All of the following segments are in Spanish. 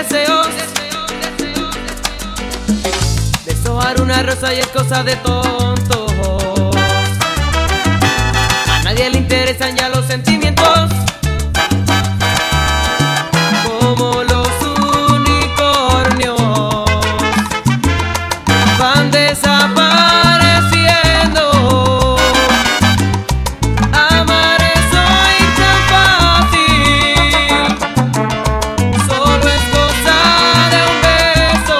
deseos. Deshojar una rosa y es cosa de tontos. A nadie le interesan ya los sentimientos. Como los unicornios van desapareciendo. Amar es hoy tan fácil, solo es cosa de un beso.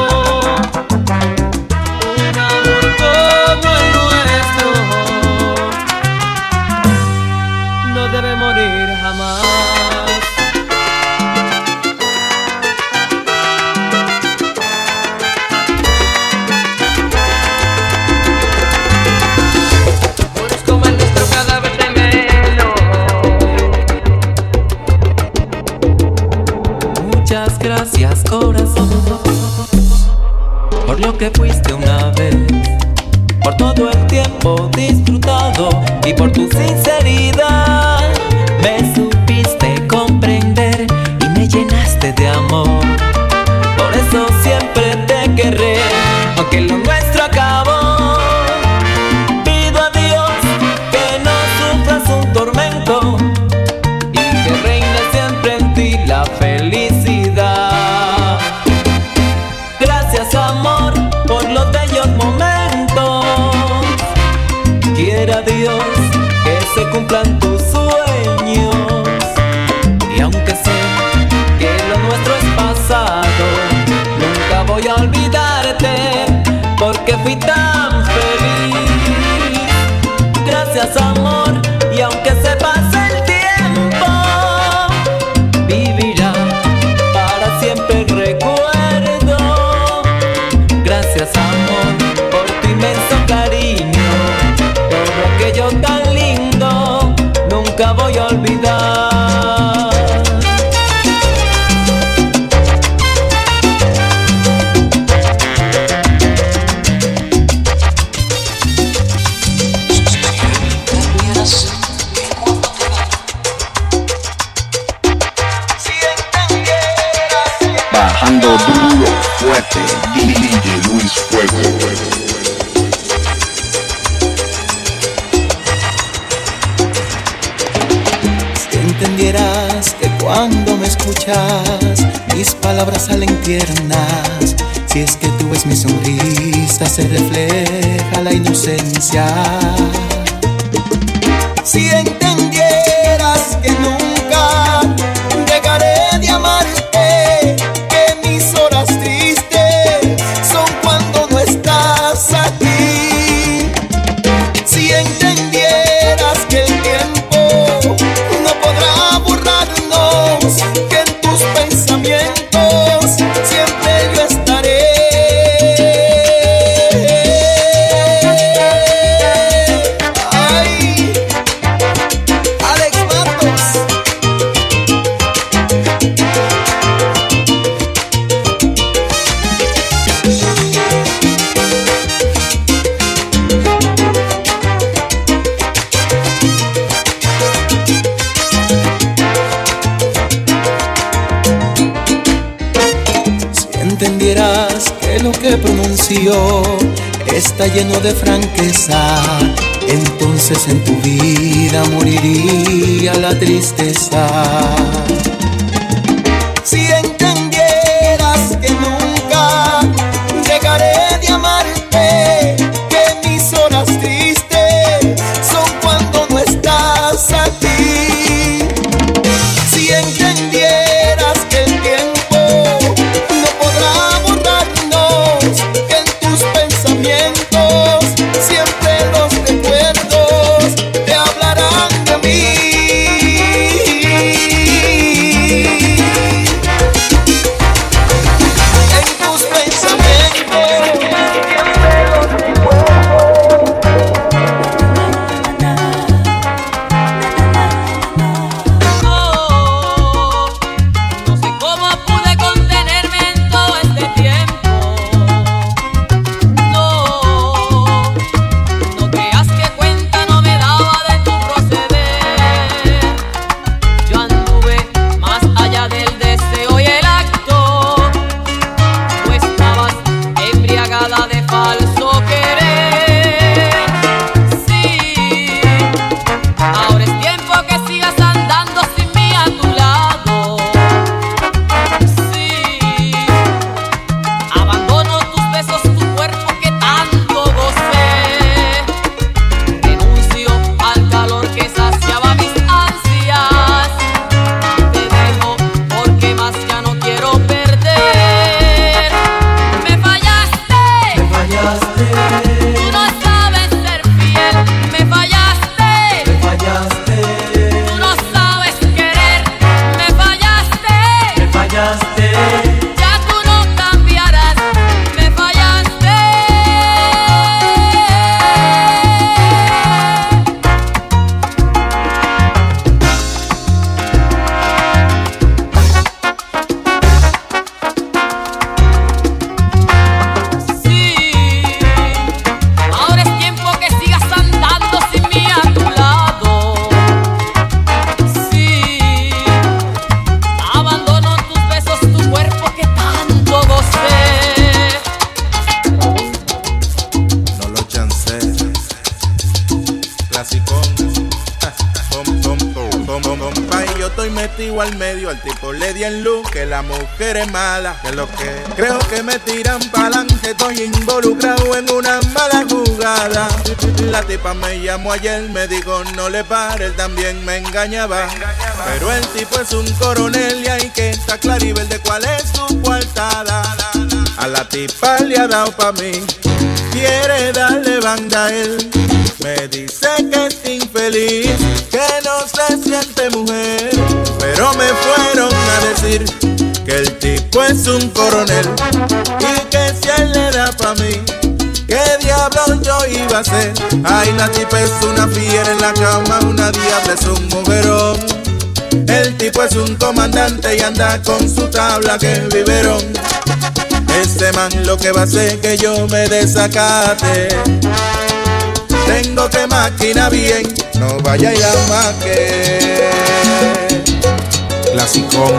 Un amor como el nuestro no debe morir jamás. Muchas gracias, corazón, por lo que fuiste una vez, por todo el tiempo disfrutado y por tu sinceridad. Me supiste comprender y me llenaste de amor. Por eso siempre te querré, aunque lo nuestro acabó. Pido a Dios que no sufras un tormento y que reine siempre en ti la felicidad. Gracias, amor, por los bellos momentos. Quiera Dios que se cumplan tus sueños. Y aunque sé que lo nuestro es pasado, nunca voy a olvidarte, porque fui tan feliz. Gracias, amor, y aunque se pase el tiempo, vivirá para siempre el recuerdo. Gracias, amor, por tu inmenso cariño. Todo aquello tan lindo nunca voy a olvidar. Bajando duro, fuerte, DJ Luis Fuego. Si entendieras que cuando me escuchas mis palabras salen tiernas, si es que tú ves mi sonrisa, se refleja la inocencia. Si entendieras que nunca dejaré de amarte, que mis horas tristes son cuando no estás aquí. Si entendieras que el tiempo no podrá borrarnos, que en tus pensamientos siempre yo estaré. Ay, Alex Matos. Si entendieras que lo que pronuncio está lleno de franqueza, entonces en tu vida moriría la tristeza. Si entendieras que nunca dejaré de amarte, que mis horas tristes son cuando no estás aquí. Si entendieras que el tiempo no podrá borrarnos, que en tus pensamientos siempre los recuerdos te hablarán de mí. clasicón. Compa, y yo estoy metido al medio, al tipo le di en luz que la mujer es mala. Que lo que creo que me tiran pa'lante, estoy involucrado en una mala jugada. La tipa me llamó ayer, me dijo no le pare, él también me engañaba. Pero el tipo es un coronel y hay que estar claribel de cuál es su coartada. A la tipa le ha dado pa' mí, quiere darle banda a él. Me dice que es infeliz, que no se siente mujer. Pero me fueron a decir que el tipo es un coronel y que si él le da pa' mí, ¿qué diablo yo iba a hacer? Ay, la tipa es una fiera en la cama, una diabla es un mujerón. El tipo es un comandante y anda con su tabla que biberón. Ese man lo que va a hacer que yo me desacate. Tengo que maquinar bien, no vaya a ir a maque. Clasicón,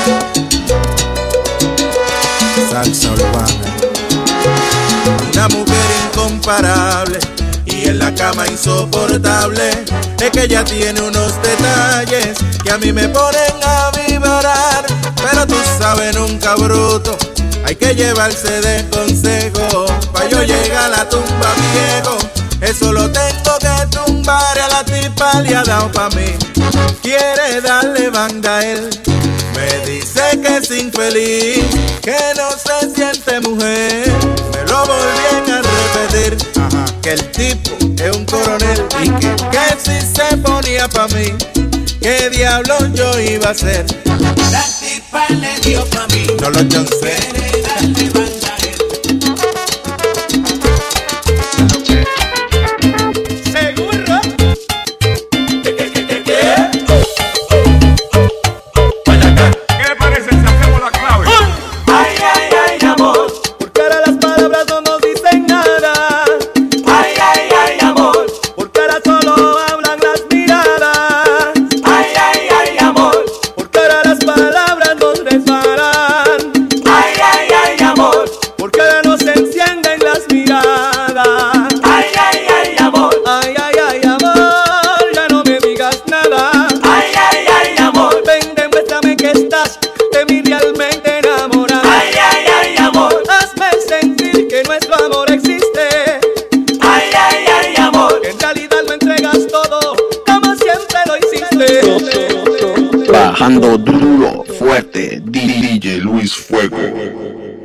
salsa urbana. Una mujer incomparable y en la cama insoportable. Es que ella tiene unos detalles que a mí me ponen a vibrar. Pero tú sabes, nunca bruto, hay que llevarse de consejo. Pa' yo llegar a la tumba viejo, eso lo tengo que tumbar. A la tipa le ha dado pa' mí, quiere darle banda a él. Me dice que es infeliz, que no se siente mujer. Me lo volví a repetir, que el tipo es un coronel y que si se ponía pa' mí, ¿qué diablo yo iba a hacer? La tipa le dio pa' mí, no lo chancé. quiere darle banda a él. Seguro. ¿Qué le parece si hacemos la clave? Ay, ay, ay, amor. Porque ahora las palabras no nos dicen nada. Ay, ay, ay, amor. Porque ahora solo hablan las miradas. Ay, ay, ay, amor. Porque ahora las palabras nos resbalan. Ay, ay, ay, amor. Porque ahora no se encienden las miradas. Ay, ay, ay, amor. Ay, ay, ay, amor, ya no me digas nada. Ay, ay, ay, amor. Ven, demuéstrame que estás de mí realmente enamorada. Ay, ay, ay, amor. Hazme sentir que nuestro amor existe. Ay, ay, ay, amor. Que en realidad lo entregas todo, como siempre lo hiciste. Bajando duro, fuerte, DJ Luis Fuego.